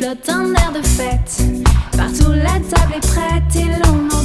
flotte un air de fête. Partout la table est prête et l'on